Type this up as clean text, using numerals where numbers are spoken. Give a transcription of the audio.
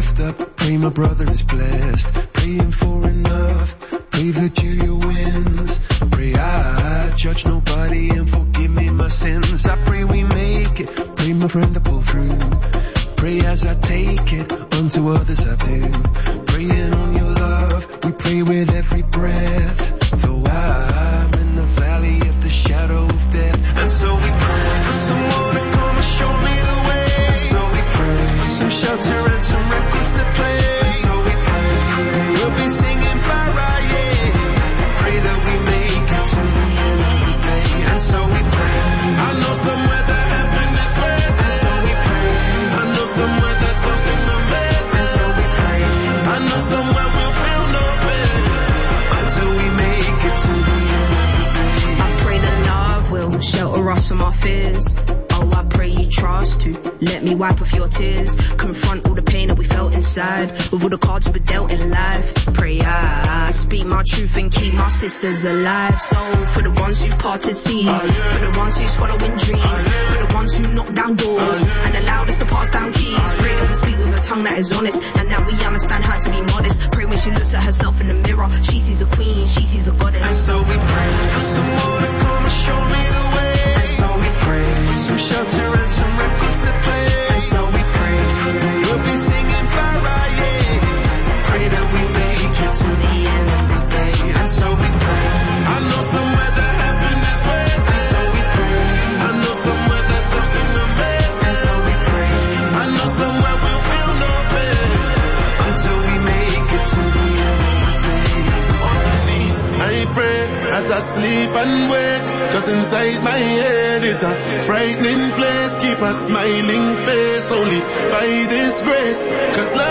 lift up, pray my brother is blessed. Praying for enough, pray Virgilia wins. Pray I judge nobody and forgive me my sins. I pray we make it, pray my friend to pull through. Pray as I take it, unto others I do. Praying on your love, we pray with every breath. Though I'm in the valley of the shadow of death. And so we pray for someone to come and show me the way. And so we pray for some shelter and some records to play. And so we pray we'll be singing Farah, yeah. Pray that we make it to the end of the day. And so we pray, I know somewhere that heaven is where. And so we pray, I know somewhere that something amazing. And so we pray, I know somewhere we'll feel no pain until we make it to the end of the day. I pray that love will shelter us from our fears. Oh, I pray you trust to let me wipe off your tears. Confront all the pain that we felt inside with all the cards we were dealt in life. Pray I speak my truth and keep my sisters alive. So for the ones who parted seas, for the ones who swallowing dreams, for the ones who knock down doors and allowed us to pass down keys. Pray that we speak with a tongue that is honest and that we understand how to be modest. Pray when she looks at herself in the mirror, she sees a queen, she sees a goddess. And so we pray for someone to come and show me the way. And so we pray for some shelter and some records to play. And so we pray we'll be singing Farah, yeah. Pray that we make it to the end of the day. And so we pray, I know somewhere that heaven is where. And so we pray, I know somewhere that something amazing. And so we pray, I know somewhere we'll feel no pain until we make it to the end of the day. On my knees, I pray as I sleep and wake. Cause inside my head is a frightening place. Keep a smiling face only by this grace. Cause